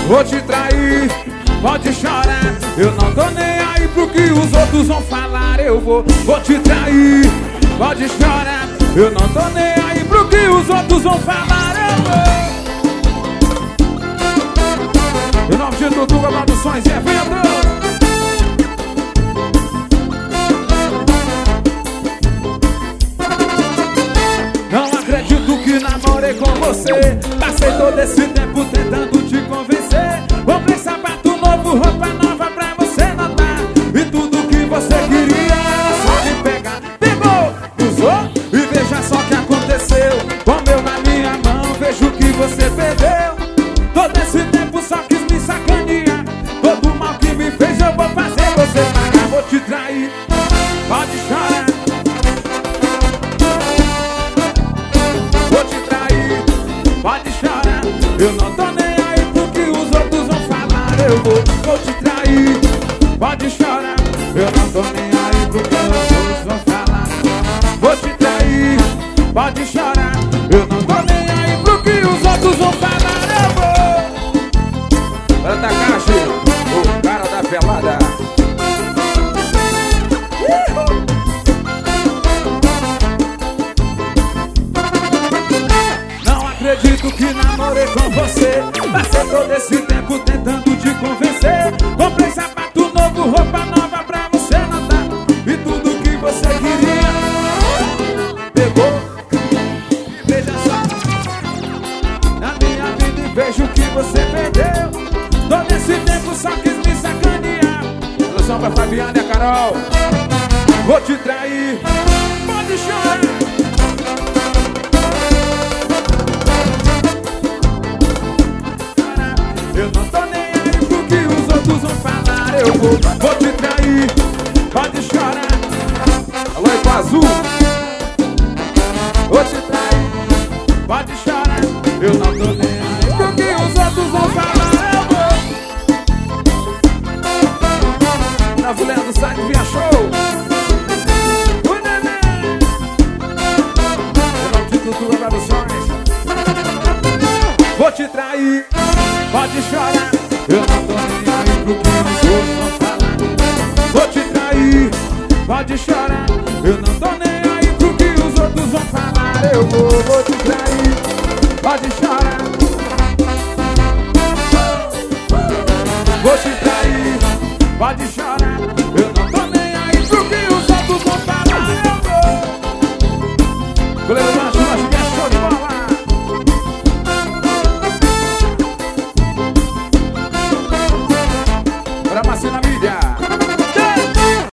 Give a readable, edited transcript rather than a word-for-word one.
Vou te trair, pode chorar. Eu não tô nem aí pro que os outros vão falar. Eu vou te trair, pode chorar. Eu não tô nem aí pro que os outros vão falar. Eu vou. Em nome de Tutuca Produções e Eventos. Não acredito que namorei com você. Passei todo esse tempo tentando te convencer. Comprei sapato novo, roupa nova pra você notar. E tudo que você queria era só me pegar. Pegou, usou e veja só o que aconteceu. Com meu na minha mão, vejo que você perdeu. Todo esse tempo só quis me sacanear. Todo mal que me fez eu vou fazer você pagar. Vou te trair, pode chorar. Pode chorar, eu não tô nem aí pro que os outros vão falar. Eu vou te trair, pode chorar. Eu não tô nem aí pro que os outros vão falar. Vou te trair, pode chorar. Eu não tô nem aí pro que os outros vão falar. Eu vou. Para Takashi, o cara da pelada. Acredito que namorei com você. Passei todo esse tempo tentando te convencer. Comprei sapato novo, roupa nova pra você notar. E tudo que você queria pegou. E veja só na minha vida e vejo que você perdeu. Todo esse tempo só quis me sacanear. Atenção pra Fabiana e a Carol. Vou te trair, pode chorar. Eu não tô nem aí pro que os outros vão falar. Eu vou te trair, pode chorar. Alô, é com azul. Vou te trair, pode chorar. Eu não tô nem aí pro que os outros vão falar. Eu vou. Na mulher do site via show. Oi, neném. Eu não te Tutuca Produções. Vou te trair, pode chorar. Eu não tô nem aí pro que os outros vão falar. Vou te trair, pode chorar. Eu não tô nem aí pro que os outros vão falar. Eu vou te trair, pode chorar. Vou te trair, pode chorar.